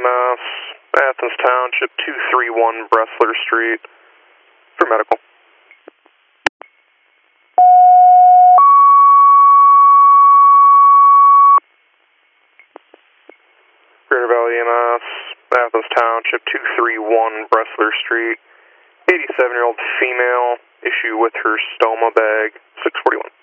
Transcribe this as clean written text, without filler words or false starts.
EMS, Athens Township, 231 Bressler Street, for medical. Greater Valley EMS, Athens Township, 231 Bressler Street, 87-year-old female, issue with her stoma bag, 641.